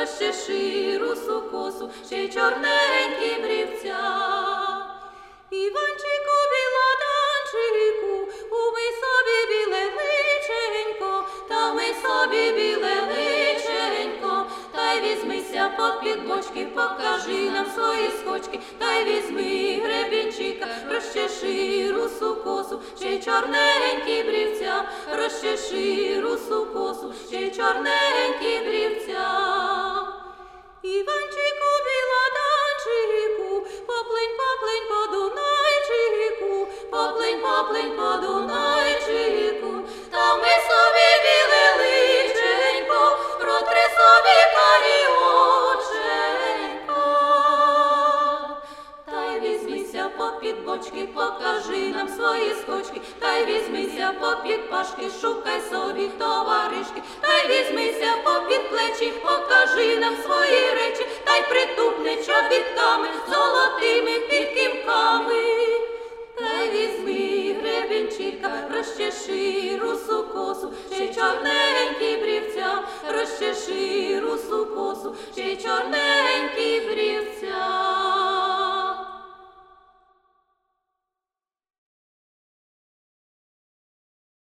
розчеши русу косу, ще й чорненькі брівця. Іванчику, біладанчику, умий собі біле личенько, та вмий собі біле личенько, та й візьмися попід бочки, покажи нам свої скочки, та й візьми гребінчика, розчеши русу косу, ще й чорненькі брівця, розчеши русу косу, ще й чорненькі брівця. Іванчику, біладанчику, поплинь, поплинь по Дунайчику, поплинь, поплинь по Дунайчику, та вмий собі біле личенько, протри собі карі оченька. Та й візьмися попід бочки, покажи нам свої скочки, та й візьмися попід пашки, шукай собі товаришки, та й візьмися попід плечі, покажи нам свої речі, та й притупни чобітками золоти.